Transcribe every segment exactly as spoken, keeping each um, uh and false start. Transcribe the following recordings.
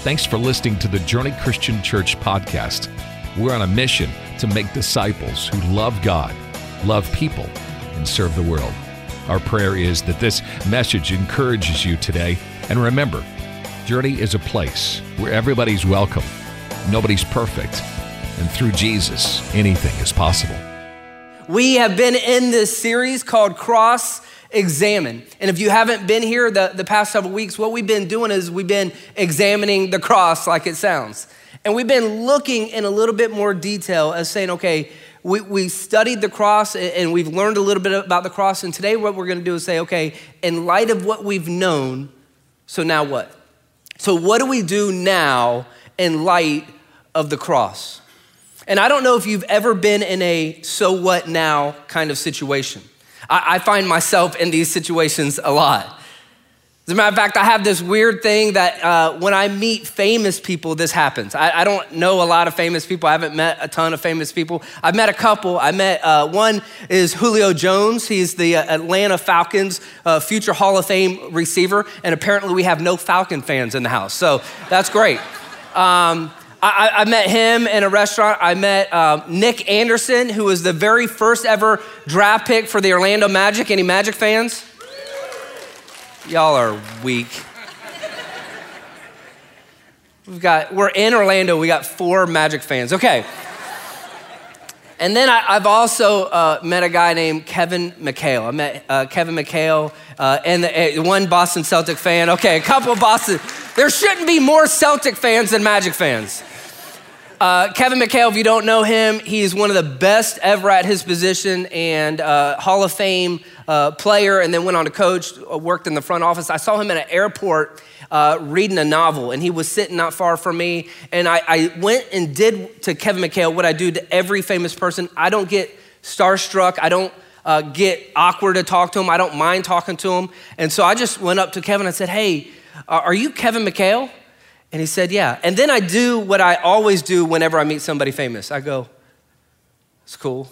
Thanks for listening to the Journey Christian Church podcast. We're on a mission to make disciples who love God, love people, and serve the world. Our prayer is that this message encourages you today. And remember, Journey is a place where everybody's welcome, nobody's perfect, and through Jesus, anything is possible. We have been in this series called Cross Examine. And if you haven't been here the, the past several weeks, what we've been doing is we've been examining the cross like it sounds. And we've been looking in a little bit more detail as saying, okay, we, we studied the cross and we've learned a little bit about the cross. And today what we're gonna do is say, okay, in light of what we've known, so now what? So what do we do now in light of the cross? And I don't know if you've ever been in a so what now kind of situation. I, I find myself in these situations a lot. As a matter of fact, I have this weird thing that uh, when I meet famous people, this happens. I, I don't know a lot of famous people. I haven't met a ton of famous people. I've met a couple. I met, uh, one is Julio Jones. He's the uh, Atlanta Falcons uh, future Hall of Fame receiver. And apparently we have no Falcon fans in the house. So that's great. Um, I, I met him in a restaurant. I met um, Nick Anderson, who was the very first ever draft pick for the Orlando Magic. Any Magic fans? Y'all are weak. We've got, we're in Orlando. We got four Magic fans. Okay. And then I, I've also uh, met a guy named Kevin McHale. I met uh, Kevin McHale uh, and the, uh, one Boston Celtic fan. Okay, a couple of Boston. There shouldn't be more Celtic fans than Magic fans. Uh, Kevin McHale, if you don't know him, he's one of the best ever at his position and uh, Hall of Fame uh, player, and then went on to coach, uh, worked in the front office. I saw him at an airport uh, reading a novel, and he was sitting not far from me. And I, I went and did to Kevin McHale what I do to every famous person. I don't get starstruck. I don't uh, get awkward to talk to him. I don't mind talking to him. And so I just went up to Kevin and said, hey, uh, are you Kevin McHale? And he said, yeah. And then I do what I always do whenever I meet somebody famous. I go, it's cool.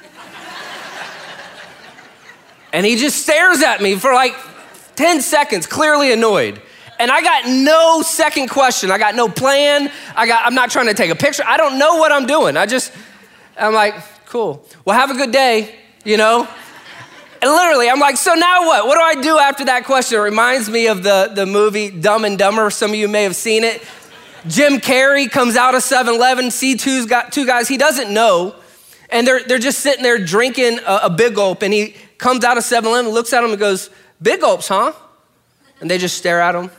And he just stares at me for like ten seconds, clearly annoyed. And I got no second question. I got no plan. I got, I'm not trying to take a picture. I don't know what I'm doing. I just, I'm like, cool. Well, have a good day, you know? And literally, I'm like, so now what? What do I do after that question? It reminds me of the, the movie Dumb and Dumber. Some of you may have seen it. Jim Carrey comes out of seven eleven, C two's got two guys he doesn't know, and they're, they're just sitting there drinking a, a Big Gulp, and he comes out of seven eleven, looks at them and goes, Big Gulps, huh? And they just stare at him.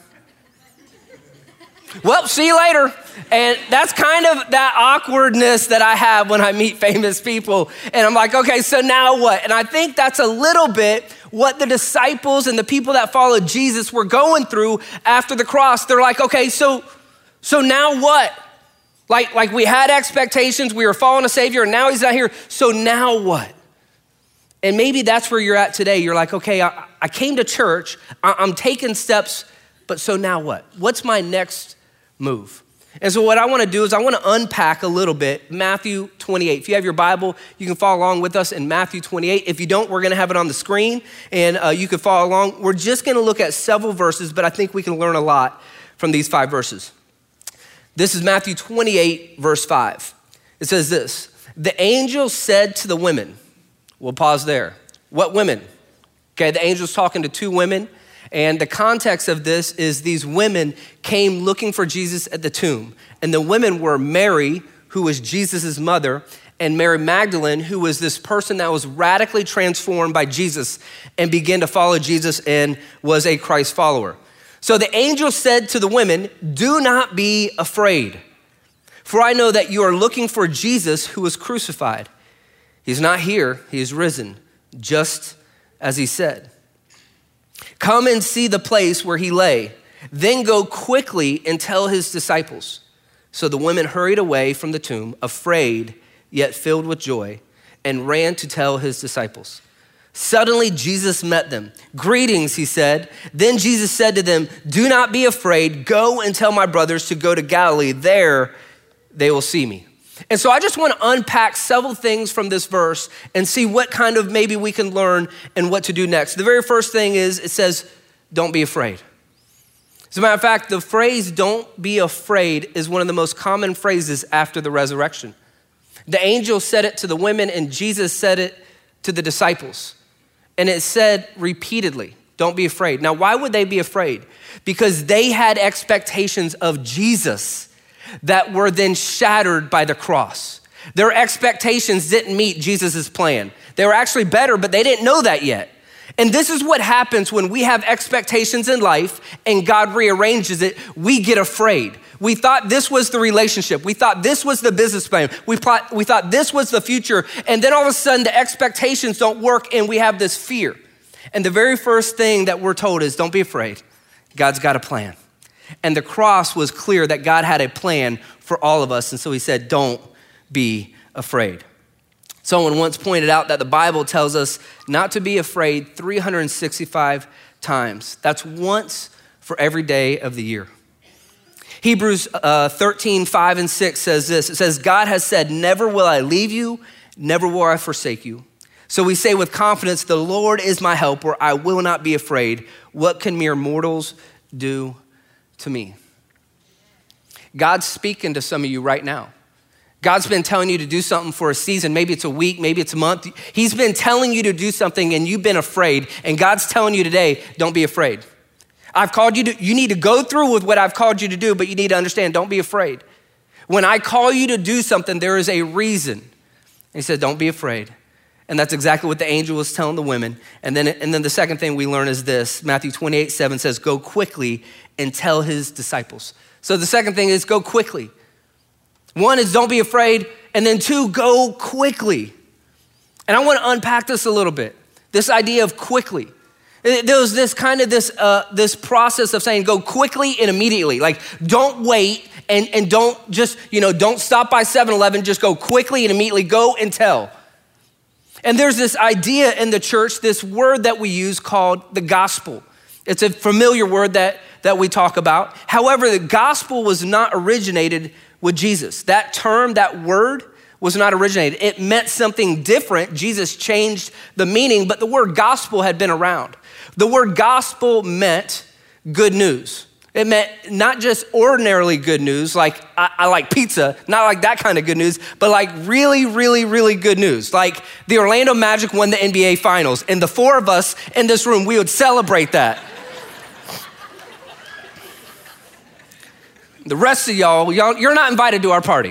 Well, see you later. And that's kind of that awkwardness that I have when I meet famous people. And I'm like, okay, so now what? And I think that's a little bit what the disciples and the people that followed Jesus were going through after the cross. They're like, okay, so so now what? Like, like we had expectations, we were following a Savior, and now he's not here. So now what? And maybe that's where you're at today. You're like, okay, I, I came to church, I, I'm taking steps, but so now what? What's my next move? And so what I want to do is I want to unpack a little bit Matthew twenty-eight. If you have your Bible, you can follow along with us in Matthew twenty-eight. If you don't, we're going to have it on the screen, and uh, you can follow along. We're just going to look at several verses, but I think we can learn a lot from these five verses. This is Matthew twenty-eight, verse five. It says this, the angel said to the women, we'll pause there. What women? Okay, the angel's talking to two women. And the context of this is these women came looking for Jesus at the tomb. And the women were Mary, who was Jesus' mother, and Mary Magdalene, who was this person that was radically transformed by Jesus and began to follow Jesus and was a Christ follower. So the angel said to the women, do not be afraid, for I know that you are looking for Jesus who was crucified. He's not here, he is risen, just as he said. Come and see the place where he lay, then go quickly and tell his disciples. So the women hurried away from the tomb, afraid, yet filled with joy, and ran to tell his disciples. Suddenly Jesus met them. Greetings, he said. Then Jesus said to them, do not be afraid. Go and tell my brothers to go to Galilee. There they will see me. And so I just want to unpack several things from this verse and see what kind of maybe we can learn and what to do next. The very first thing is it says, don't be afraid. As a matter of fact, the phrase, don't be afraid, is one of the most common phrases after the resurrection. The angel said it to the women and Jesus said it to the disciples. And it said repeatedly, don't be afraid. Now, why would they be afraid? Because they had expectations of Jesus that were then shattered by the cross. Their expectations didn't meet Jesus' plan. They were actually better, but they didn't know that yet. And this is what happens when we have expectations in life and God rearranges it. We get afraid. We thought this was the relationship. We thought this was the business plan. We thought, we thought this was the future. And then all of a sudden the expectations don't work and we have this fear. And the very first thing that we're told is don't be afraid. God's got a plan. And the cross was clear that God had a plan for all of us. And so he said, don't be afraid. Someone once pointed out that the Bible tells us not to be afraid three hundred sixty-five times. That's once for every day of the year. Hebrews uh, thirteen, five and six says this. It says, God has said, never will I leave you, never will I forsake you. So we say with confidence, the Lord is my helper. I will not be afraid. What can mere mortals do to me? God's speaking to some of you right now. God's been telling you to do something for a season. Maybe it's a week, maybe it's a month. He's been telling you to do something and you've been afraid. And God's telling you today, don't be afraid. I've called you to, you need to go through with what I've called you to do, but you need to understand, don't be afraid. When I call you to do something, there is a reason. And he said, don't be afraid. And that's exactly what the angel was telling the women. And then, and then the second thing we learn is this. Matthew twenty-eight, seven says, go quickly and tell his disciples. So the second thing is go quickly. One is don't be afraid, and then two, go quickly. And I want to unpack this a little bit, this idea of quickly. There was this kind of this uh, this process of saying go quickly and immediately. Like don't wait and, and don't just, you know, don't stop by seven eleven, just go quickly and immediately go and tell. And there's this idea in the church, this word that we use called the gospel. It's a familiar word that, that we talk about. However, the gospel was not originated with Jesus. That term, that word was not originated. It meant something different. Jesus changed the meaning, but the word gospel had been around. The word gospel meant good news. It meant not just ordinarily good news, like I, I like pizza, not like that kind of good news, but like really, really, really good news. Like the Orlando Magic won the N B A Finals, and the four of us in this room, we would celebrate that. The rest of y'all, y'all, you're not invited to our party.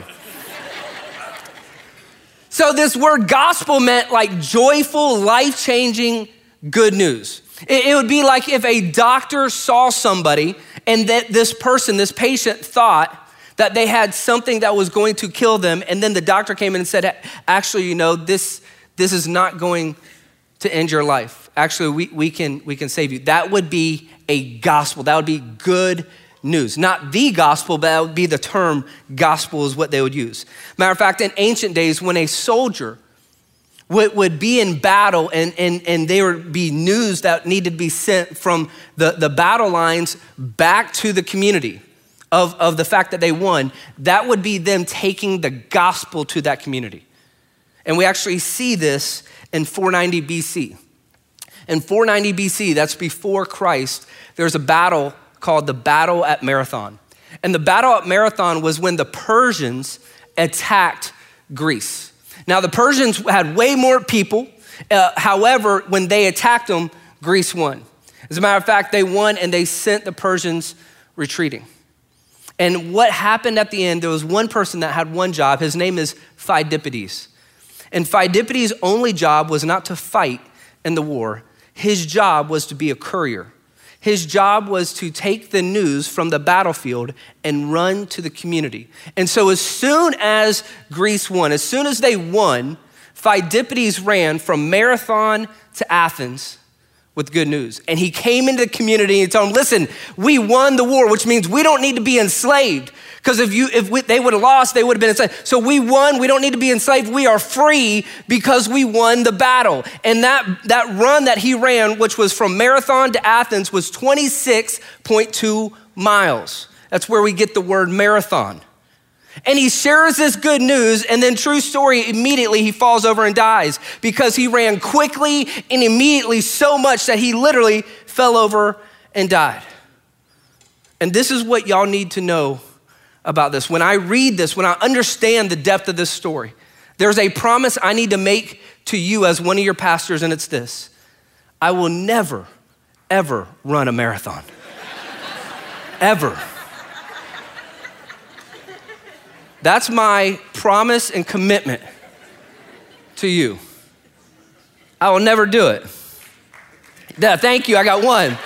So this word gospel meant like joyful, life-changing good news. It, it would be like if a doctor saw somebody and that this person, this patient thought that they had something that was going to kill them. And then the doctor came in and said, actually, you know, this, this is not going to end your life. Actually, we, we can, we can save you. That would be a gospel. That would be good news. Not the gospel, but that would be the term gospel is what they would use. Matter of fact, in ancient days, when a soldier would, would be in battle and, and, and there would be news that needed to be sent from the, the battle lines back to the community of, of the fact that they won, that would be them taking the gospel to that community. And we actually see this in four ninety B C. In four ninety B C, that's before Christ, there's a battle called the Battle at Marathon. And the Battle at Marathon was when the Persians attacked Greece. Now the Persians had way more people. Uh, however, when they attacked them, Greece won. As a matter of fact, they won and they sent the Persians retreating. And what happened at the end, there was one person that had one job. His name is Phidippides. And Phidippides' only job was not to fight in the war. His job was to be a courier. His job was to take the news from the battlefield and run to the community. And so as soon as Greece won, as soon as they won, Phidippides ran from Marathon to Athens with good news. And he came into the community and told them, listen, we won the war, which means we don't need to be enslaved. Because if you, if we, they would have lost, they would have been enslaved. So we won, we don't need to be enslaved. We are free because we won the battle. And that, that run that he ran, which was from Marathon to Athens, was twenty-six point two miles. That's where we get the word marathon. And he shares this good news, and then true story, immediately he falls over and dies because he ran quickly and immediately so much that he literally fell over and died. And this is what y'all need to know about this. When I read this, when I understand the depth of this story, there's a promise I need to make to you as one of your pastors, and it's this: I will never, ever run a marathon. Ever. That's my promise and commitment to you. I will never do it. Yeah, thank you, I got one.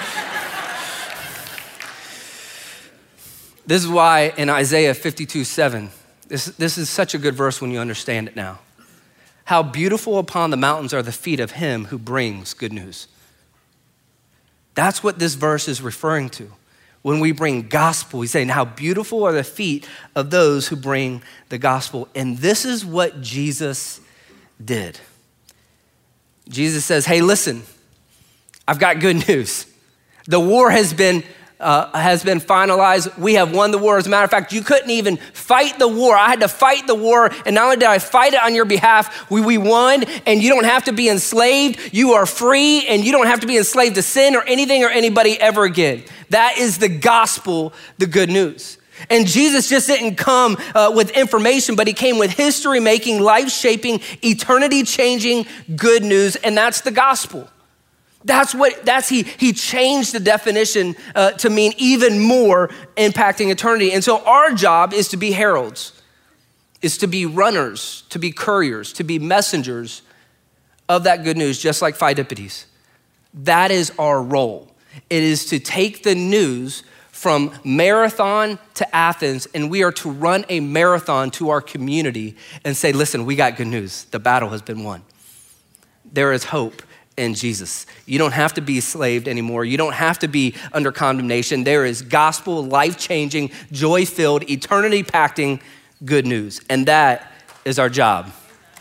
This is why in Isaiah fifty-two seven, this, this is such a good verse when you understand it now. How beautiful upon the mountains are the feet of him who brings good news. That's what this verse is referring to. When we bring gospel, he's saying how beautiful are the feet of those who bring the gospel. And this is what Jesus did. Jesus says, hey, listen, I've got good news. The war has been uh, has been finalized. We have won the war. As a matter of fact, you couldn't even fight the war. I had to fight the war, and not only did I fight it on your behalf, we, we won, and you don't have to be enslaved. You are free, and you don't have to be enslaved to sin or anything or anybody ever again. That is the gospel, the good news. And Jesus just didn't come uh, with information, but he came with history-making, life-shaping, eternity-changing good news, and that's the gospel. That's what, that's, he, he changed the definition uh, to mean even more impacting eternity. And so our job is to be heralds, is to be runners, to be couriers, to be messengers of that good news, just like Pheidippides. That is our role. It is to take the news from Marathon to Athens, and we are to run a marathon to our community and say, listen, we got good news. The battle has been won. There is hope in Jesus. You don't have to be enslaved anymore. You don't have to be under condemnation. There is gospel, life-changing, joy-filled, eternity-packing good news, and that is our job.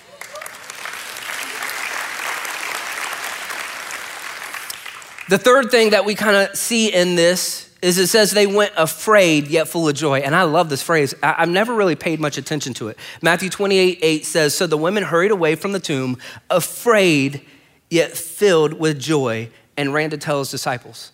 The third thing that we kind of see in this is it says they went afraid yet full of joy. And I love this phrase. I- I've never really paid much attention to it. Matthew twenty-eight eight says, so the women hurried away from the tomb, afraid yet filled with joy, and ran to tell his disciples.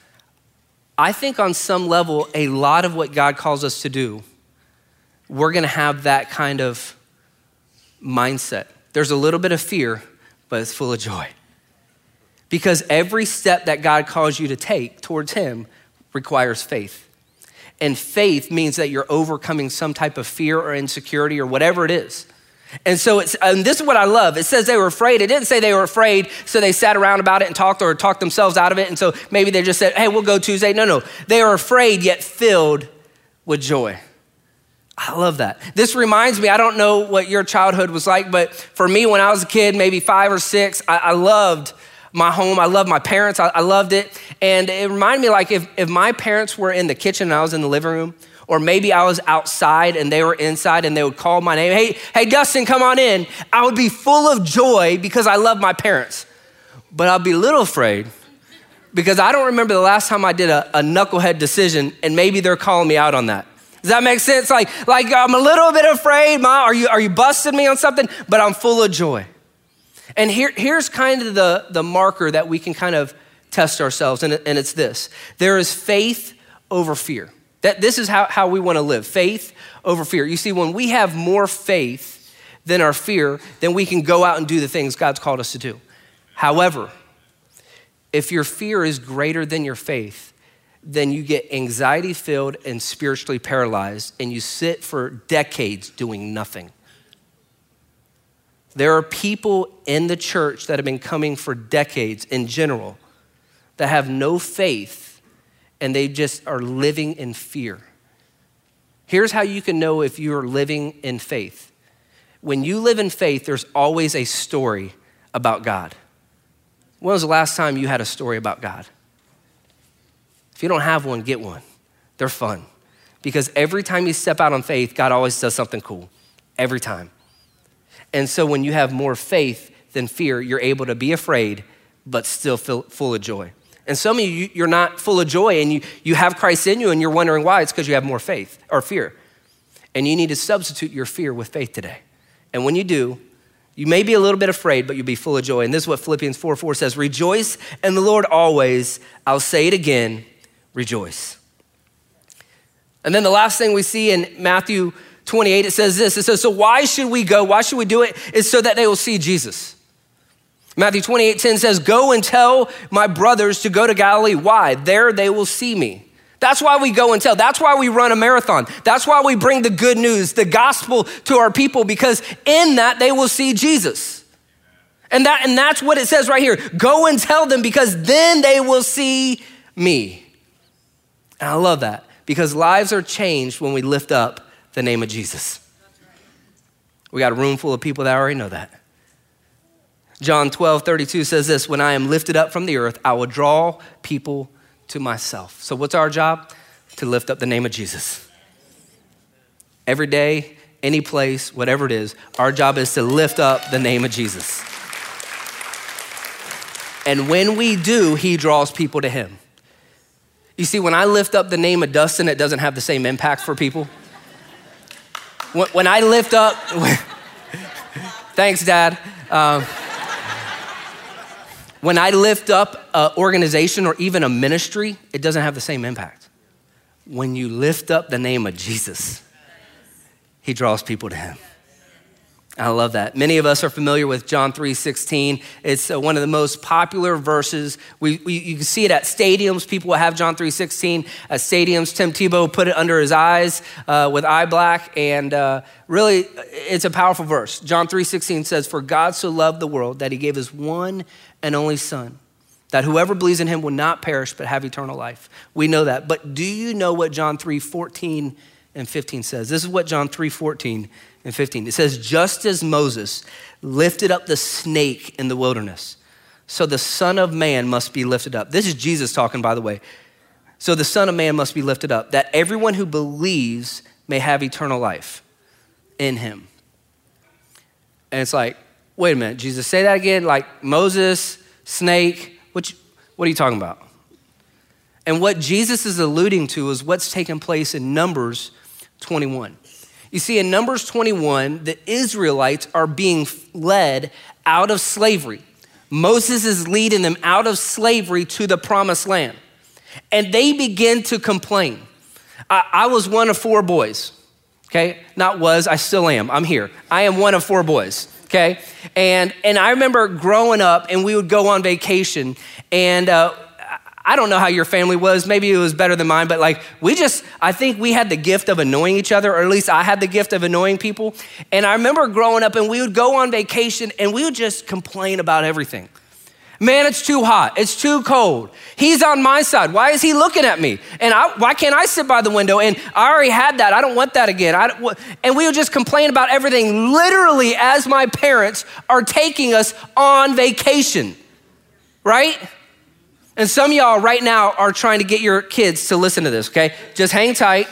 I think on some level, a lot of what God calls us to do, we're gonna have that kind of mindset. There's a little bit of fear, but it's full of joy. Because every step that God calls you to take towards him requires faith. And faith means that you're overcoming some type of fear or insecurity or whatever it is. And so it's, and this is what I love. It says they were afraid. It didn't say they were afraid, so they sat around about it and talked or talked themselves out of it. And so maybe they just said, hey, we'll go Tuesday. No, no. They are afraid yet filled with joy. I love that. This reminds me, I don't know what your childhood was like, but for me, when I was a kid, maybe five or six, I, I loved my home. I loved my parents. I, I loved it. And it reminded me like if, if my parents were in the kitchen and I was in the living room, or maybe I was outside and they were inside and they would call my name. Hey, hey, Dustin, come on in. I would be full of joy because I love my parents. But I'd be a little afraid because I don't remember the last time I did a, a knucklehead decision, and maybe they're calling me out on that. Does that make sense? Like, like I'm a little bit afraid. Mom, are you, are you busting me on something? But I'm full of joy. And here, here's kind of the, the marker that we can kind of test ourselves, and, it, and it's this. There is faith over fear. That this is how, how we want to live, faith over fear. You see, when we have more faith than our fear, then we can go out and do the things God's called us to do. However, if your fear is greater than your faith, then you get anxiety-filled and spiritually paralyzed, and you sit for decades doing nothing. There are people in the church that have been coming for decades in general that have no faith, and they just are living in fear. Here's how you can know if you're living in faith. When you live in faith, there's always a story about God. When was the last time you had a story about God? If you don't have one, get one. They're fun. Because every time you step out on faith, God always does something cool. Every time. And so when you have more faith than fear, you're able to be afraid, but still feel full of joy. And some of you, you're not full of joy, and you, you have Christ in you, and you're wondering why. It's because you have more faith or fear. And you need to substitute your fear with faith today. And when you do, you may be a little bit afraid, but you'll be full of joy. And this is what Philippians four four says, rejoice in the Lord always. I'll say it again, rejoice. And then the last thing we see in Matthew twenty-eight, it says this. It says, so why should we go? Why should we do it? It's so that they will see Jesus. Matthew twenty-eight ten says, go and tell my brothers to go to Galilee. Why? There they will see me. That's why we go and tell. That's why we run a marathon. That's why we bring the good news, the gospel to our people, because in that they will see Jesus. And that and that's what it says right here. Go and tell them, because then they will see me. And I love that, because lives are changed when we lift up the name of Jesus. We got a room full of people that already know that. John twelve thirty-two says this, when I am lifted up from the earth, I will draw people to myself. So what's our job? To lift up the name of Jesus. Every day, any place, whatever it is, our job is to lift up the name of Jesus. And when we do, he draws people to him. You see, when I lift up the name of Dustin, it doesn't have the same impact for people. When, when I lift up, thanks, Dad. Um, when I lift up an organization or even a ministry, it doesn't have the same impact. When you lift up the name of Jesus, he draws people to him. I love that. Many of us are familiar with John three sixteen. It's uh, one of the most popular verses. We, we you can see it at stadiums. People will have John three sixteen at stadiums. Tim Tebow put it under his eyes uh, with eye black, and uh, really, it's a powerful verse. John three sixteen says, "For God so loved the world that he gave his one and only Son, that whoever believes in him will not perish but have eternal life." We know that, but do you know what John three fourteen and fifteen says? This is what John three fourteen and fifteen. It says, just as Moses lifted up the snake in the wilderness, so the Son of Man must be lifted up. This is Jesus talking, by the way. So the Son of Man must be lifted up, that everyone who believes may have eternal life in him. And it's like, wait a minute, Jesus, say that again? Like Moses, snake, what, you, what are you talking about? And what Jesus is alluding to is what's taking place in Numbers twenty-one. You see, in Numbers twenty-one, the Israelites are being led out of slavery. Moses is leading them out of slavery to the promised land. And they begin to complain. I, I was one of four boys, okay? Not was, I still am. I'm here. I am one of four boys, okay? And, and I remember growing up, and we would go on vacation, and uh, I don't know how your family was. Maybe it was better than mine, but like we just, I think we had the gift of annoying each other, or at least I had the gift of annoying people. And I remember growing up, and we would go on vacation and we would just complain about everything. Man, it's too hot. It's too cold. He's on my side. Why is he looking at me? And I, why can't I sit by the window? And I already had that. I don't want that again. I don't, and we would just complain about everything, literally as my parents are taking us on vacation, right? And some of y'all right now are trying to get your kids to listen to this, okay? Just hang tight.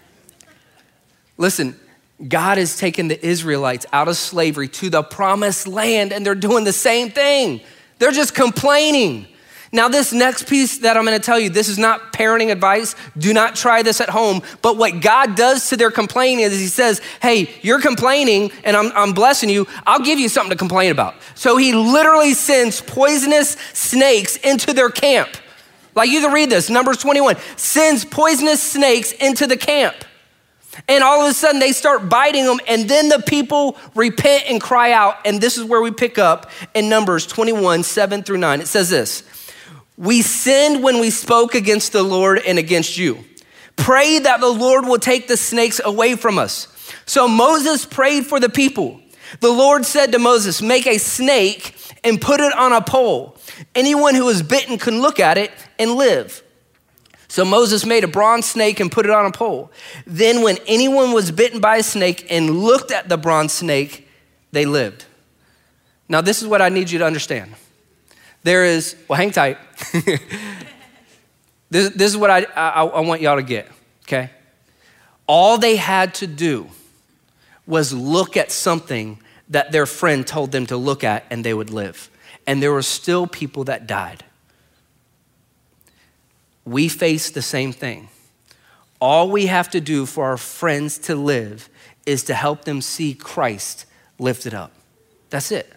Listen, God has taken the Israelites out of slavery to the promised land, and they're doing the same thing. They're just complaining. Now, this next piece that I'm gonna tell you, this is not parenting advice. Do not try this at home. But what God does to their complaining is he says, hey, you're complaining and I'm, I'm blessing you. I'll give you something to complain about. So he literally sends poisonous snakes into their camp. Like you can read this, Numbers twenty-one, sends poisonous snakes into the camp. And all of a sudden they start biting them, and then the people repent and cry out. And this is where we pick up in Numbers twenty-one, seven through nine. It says this, we sinned when we spoke against the Lord and against you. Pray that the Lord will take the snakes away from us. So Moses prayed for the people. The Lord said to Moses, make a snake and put it on a pole. Anyone who is bitten can look at it and live. So Moses made a bronze snake and put it on a pole. Then when anyone was bitten by a snake and looked at the bronze snake, they lived. Now this is what I need you to understand. There is, well, hang tight. this, this is what I, I, I want y'all to get, okay? All they had to do was look at something that their friend told them to look at, and they would live. And there were still people that died. We face the same thing. All we have to do for our friends to live is to help them see Christ lifted up. That's it.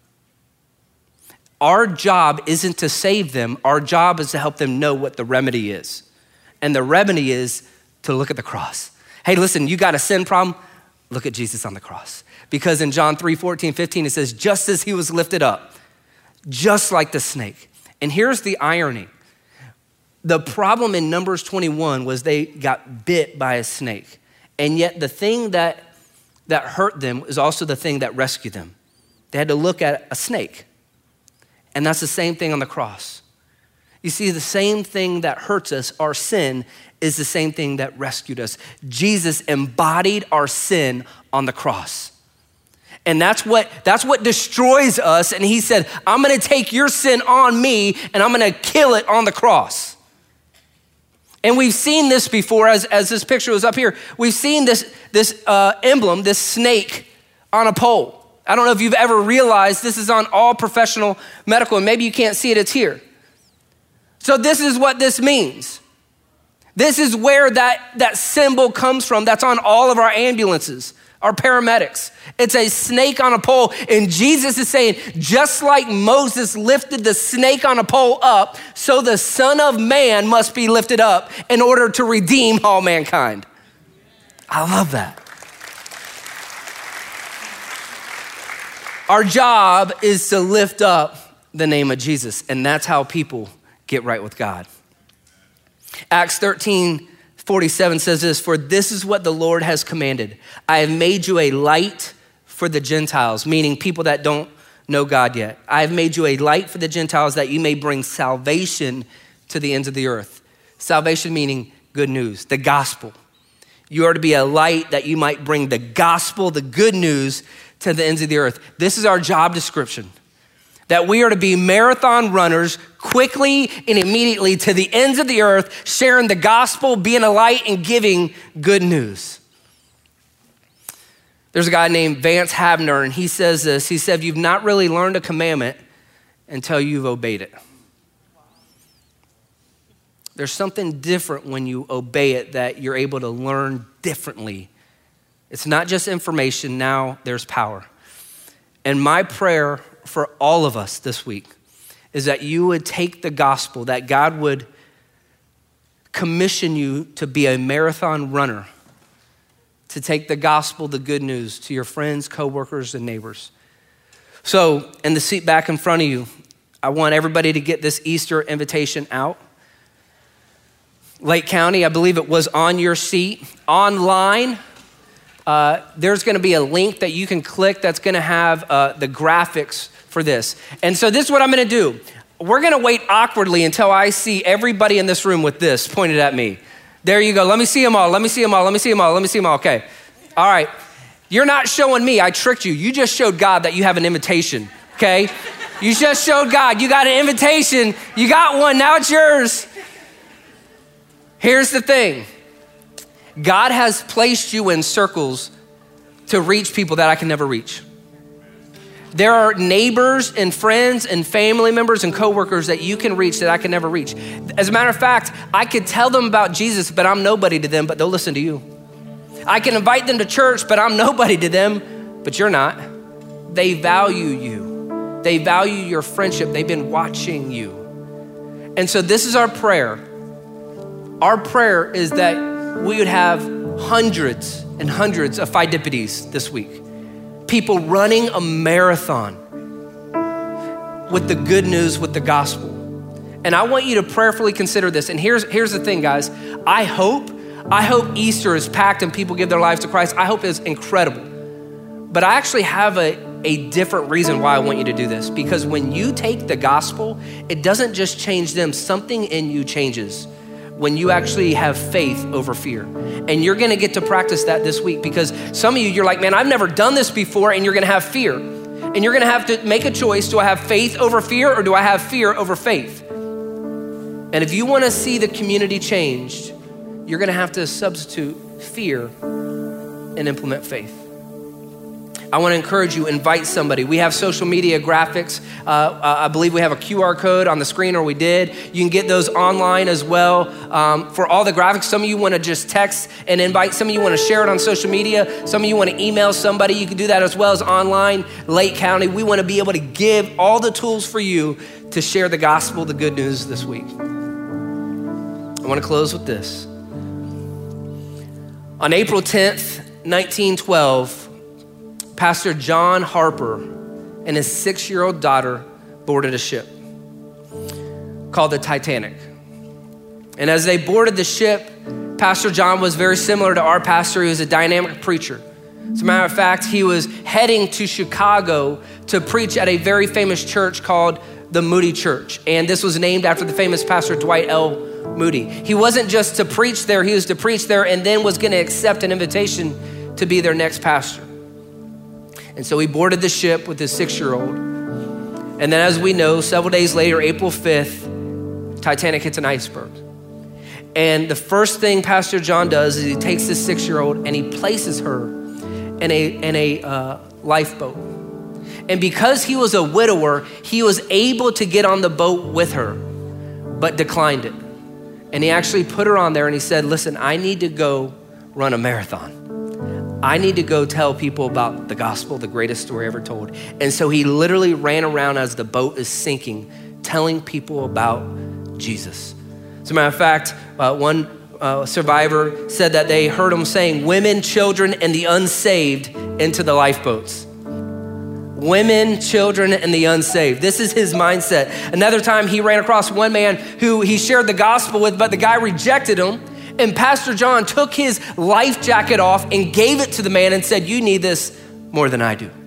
Our job isn't to save them. Our job is to help them know what the remedy is. And the remedy is to look at the cross. Hey, listen, you got a sin problem? Look at Jesus on the cross. Because in John three, fourteen, fifteen, it says, just as he was lifted up, just like the snake. And here's the irony. The problem in Numbers twenty-one was they got bit by a snake. And yet the thing that, that hurt them is also the thing that rescued them. They had to look at a snake. And that's the same thing on the cross. You see, the same thing that hurts us, our sin, is the same thing that rescued us. Jesus embodied our sin on the cross. And that's what, that's what destroys us. And he said, I'm gonna take your sin on me and I'm gonna kill it on the cross. And we've seen this before, as, as this picture was up here. We've seen this, this uh, emblem, this snake on a pole. I don't know if you've ever realized this is on all professional medical, and maybe you can't see it, it's here. So this is what this means. This is where that, that symbol comes from. That's on all of our ambulances, our paramedics. It's a snake on a pole. And Jesus is saying, just like Moses lifted the snake on a pole up, so the Son of Man must be lifted up in order to redeem all mankind. I love that. Our job is to lift up the name of Jesus, and that's how people get right with God. Acts thirteen forty-seven says this, for this is what the Lord has commanded. I have made you a light for the Gentiles, meaning people that don't know God yet. I have made you a light for the Gentiles that you may bring salvation to the ends of the earth. Salvation meaning good news, the gospel. You are to be a light that you might bring the gospel, the good news to the ends of the earth. This is our job description. That we are to be marathon runners quickly and immediately to the ends of the earth, sharing the gospel, being a light, and giving good news. There's a guy named Vance Havner, and he says this. He said, you've not really learned a commandment until you've obeyed it. There's something different when you obey it that you're able to learn differently. It's not just information, now there's power. And my prayer for all of us this week is that you would take the gospel, that God would commission you to be a marathon runner, to take the gospel, the good news to your friends, coworkers, and neighbors. So in the seat back in front of you, I want everybody to get this Easter invitation out. Lake County, I believe it was on your seat. Online, uh, there's gonna be a link that you can click that's gonna have uh, the graphics for this. And so this is what I'm gonna do. We're gonna wait awkwardly until I see everybody in this room with this pointed at me. There you go, let me see them all, let me see them all, let me see them all, let me see them all, okay. All right, you're not showing me, I tricked you. You just showed God that you have an invitation, okay? You just showed God, you got an invitation, you got one, now it's yours. Here's the thing. God has placed you in circles to reach people that I can never reach. There are neighbors and friends and family members and coworkers that you can reach that I can never reach. As a matter of fact, I could tell them about Jesus, but I'm nobody to them, but they'll listen to you. I can invite them to church, but I'm nobody to them, but you're not. They value you. They value your friendship. They've been watching you. And so this is our prayer. Our prayer is that we would have hundreds and hundreds of Pheidippides this week. People running a marathon with the good news, with the gospel. And I want you to prayerfully consider this. And here's, here's the thing, guys. I hope, I hope Easter is packed and people give their lives to Christ. I hope it's incredible. But I actually have a, a different reason why I want you to do this. Because when you take the gospel, it doesn't just change them, something in you changes when you actually have faith over fear. And you're gonna get to practice that this week, because some of you, you're like, man, I've never done this before, and you're gonna have fear. And you're gonna have to make a choice. Do I have faith over fear, or do I have fear over faith? And if you wanna see the community changed, you're gonna have to substitute fear and implement faith. I wanna encourage you, invite somebody. We have social media graphics. Uh, uh, I believe we have a Q R code on the screen, or we did. You can get those online as well. Um, for all the graphics, some of you wanna just text and invite. Some of you wanna share it on social media. Some of you wanna email somebody. You can do that as well as online, Lake County. We wanna be able to give all the tools for you to share the gospel, the good news this week. I wanna close with this. On April tenth, nineteen twelve, Pastor John Harper and his six-year-old daughter boarded a ship called the Titanic. And as they boarded the ship, Pastor John was very similar to our pastor. He was a dynamic preacher. As a matter of fact, he was heading to Chicago to preach at a very famous church called the Moody Church. And this was named after the famous pastor Dwight L. Moody. He wasn't just to preach there, he was to preach there and then was gonna accept an invitation to be their next pastor. And so he boarded the ship with his six-year-old. And then as we know, several days later, April fifth, Titanic hits an iceberg. And the first thing Pastor John does is he takes this six-year-old and he places her in a, in a uh, lifeboat. And because he was a widower, he was able to get on the boat with her, but declined it. And he actually put her on there and he said, listen, I need to go run a marathon. I need to go tell people about the gospel, the greatest story ever told. And so he literally ran around as the boat is sinking, telling people about Jesus. As a matter of fact, uh, one uh, survivor said that they heard him saying, women, children, and the unsaved into the lifeboats. Women, children, and the unsaved. This is his mindset. Another time he ran across one man who he shared the gospel with, but the guy rejected him. And Pastor John took his life jacket off and gave it to the man and said, you need this more than I do.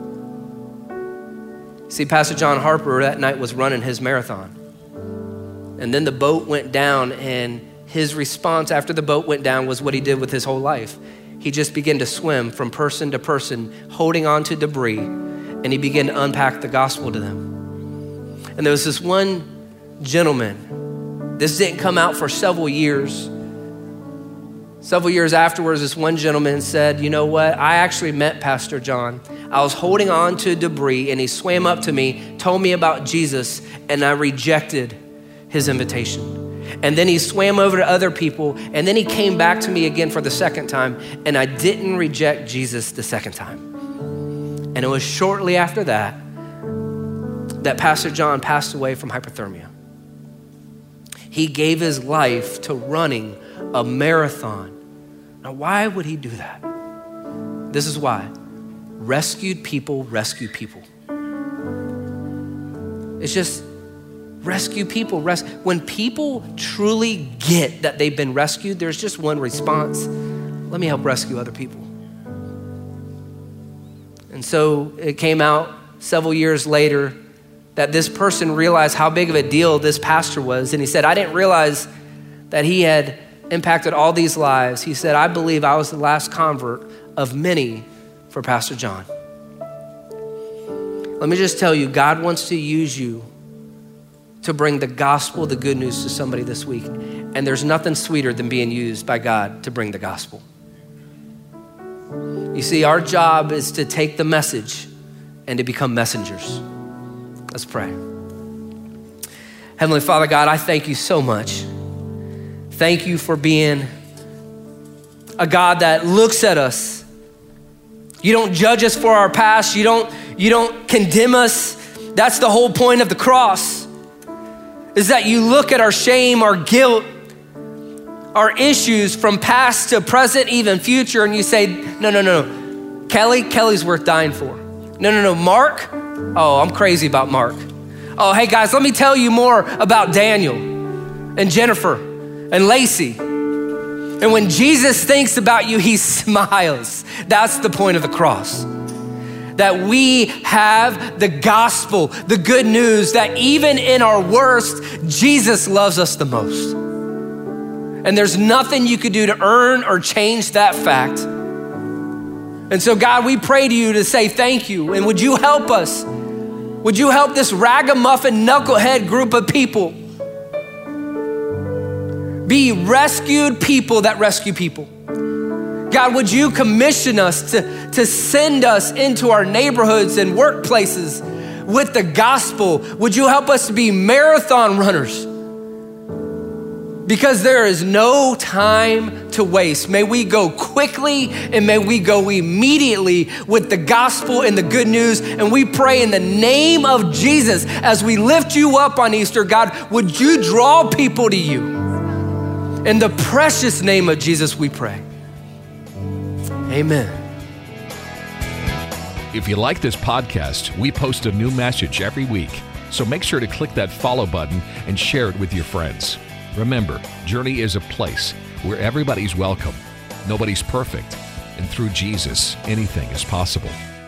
See, Pastor John Harper that night was running his marathon. And then the boat went down, and his response after the boat went down was what he did with his whole life. He just began to swim from person to person, holding on to debris, and he began to unpack the gospel to them. And there was this one gentleman. This didn't come out for several years. Several years afterwards, this one gentleman said, you know what? I actually met Pastor John. I was holding on to debris, and he swam up to me, told me about Jesus, and I rejected his invitation. And then he swam over to other people, and then he came back to me again for the second time, and I didn't reject Jesus the second time. And it was shortly after that that Pastor John passed away from hypothermia. He gave his life to running a marathon. Now, why would he do that? This is why. Rescued people rescue people. It's just rescue people. Res- when people truly get that they've been rescued, there's just one response. Let me help rescue other people. And so it came out several years later that this person realized how big of a deal this pastor was. And he said, I didn't realize that he had impacted all these lives. He said, I believe I was the last convert of many for Pastor John. Let me just tell you, God wants to use you to bring the gospel, the good news to somebody this week. And there's nothing sweeter than being used by God to bring the gospel. You see, our job is to take the message and to become messengers. Let's pray. Heavenly Father God, I thank you so much. Thank you for being a God that looks at us. You don't judge us for our past. You don't, you don't condemn us. That's the whole point of the cross, is that you look at our shame, our guilt, our issues from past to present, even future, and you say, no, no, no, Kelly, Kelly's worth dying for. No, no, no, Mark, oh, I'm crazy about Mark. Oh, hey guys, let me tell you more about Daniel and Jennifer and Lacey. And when Jesus thinks about you, he smiles. That's the point of the cross. That we have the gospel, the good news, that even in our worst, Jesus loves us the most. And there's nothing you could do to earn or change that fact. And so God, we pray to you to say thank you. And would you help us? Would you help this ragamuffin knucklehead group of people be rescued people that rescue people? God, would you commission us to, to send us into our neighborhoods and workplaces with the gospel? Would you help us to be marathon runners? Because there is no time to waste. May we go quickly and may we go immediately with the gospel and the good news. And we pray in the name of Jesus, as we lift you up on Easter, God, would you draw people to you? In the precious name of Jesus, we pray. Amen. If you like this podcast, we post a new message every week. So make sure to click that follow button and share it with your friends. Remember, Journey is a place where everybody's welcome, nobody's perfect, and through Jesus, anything is possible.